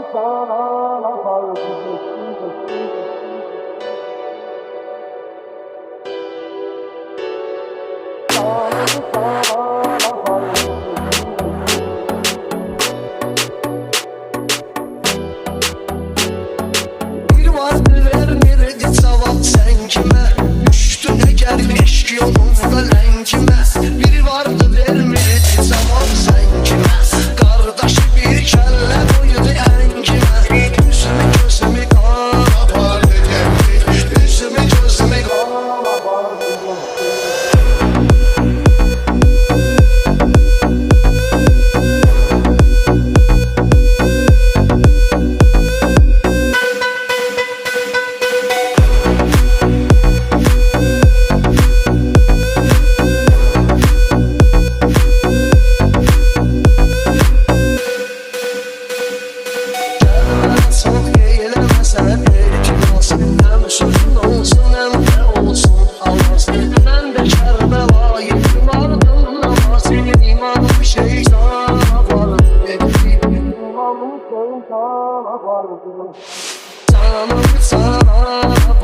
Bir vardı vermirdi cavab sen kime, düştün eğer eşk yolunda lenkime. Bir vardı vermirdi cavab sen kime, kardeşi bir kelle koydu enkime. Üzümü gözümü kara pardı geldi, üzümü gözümü kara pardı geldi. Çok eğlenemezsen belki olsun, hem sözün olsun hem de olsun havas. Ben de Kerbelay'ım vardım ama senin imanın şeytana vardı. İmanın şeytana vardı. Canım sana